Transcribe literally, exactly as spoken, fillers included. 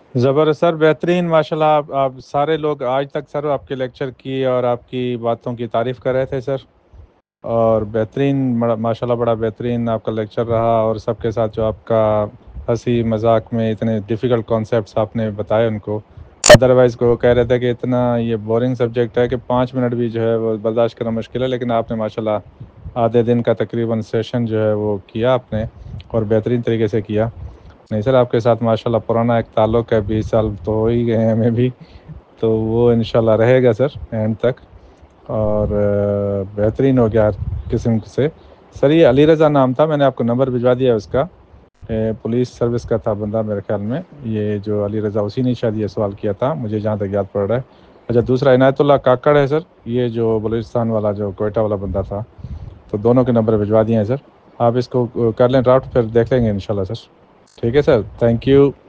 ज़बरदस्त सर, बेहतरीन माशाल्लाह। आप, आप सारे लोग आज तक सर आपके लेक्चर की और आपकी बातों की तारीफ़ कर रहे थे सर। और बेहतरीन बड़ा- माशाल्लाह बड़ा बेहतरीन आपका लेक्चर रहा। और सबके साथ जो आपका हंसी मजाक में इतने डिफ़िकल्ट कॉन्सेप्ट्स आपने बताए उनको, अदरवाइज़ को कह रहे थे कि इतना ये बोरिंग सब्जेक्ट है कि पाँच मिनट भी जो है वो बर्दाश्त करना मुश्किल है, लेकिन आपने माशाल्लाह आधे दिन का तकरीबन सेशन जो है वो किया आपने, और बेहतरीन तरीके से किया। नहीं सर, आपके साथ माशाल्लाह पुराना एक ताल्लुक़ है, बीस साल तो हो ही गए हैं हमें भी, तो वो इंशाल्लाह रहेगा सर एंड तक। और अ, बेहतरीन हो गया हर किस्म से। सर ये अली रज़ा नाम था, मैंने आपको नंबर भिजवा दिया है उसका। ए, पुलिस सर्विस का था बंदा मेरे ख्याल में, ये जो अली रज़ा, उसी ने शायद ये सवाल किया था, मुझे जहाँ तक याद पड़ रहा है। अच्छा, दूसरा इनायतुल्लाह काकड़ है सर, ये जो बलूचिस्तान वाला जो कोयटा वाला बंदा था। तो दोनों के नंबर भिजवा दिए हैं सर। आप इसको अ, कर लें ड्राफ्ट, फिर देख लेंगे इंशाल्लाह सर। ठीक है सर, थैंक यू।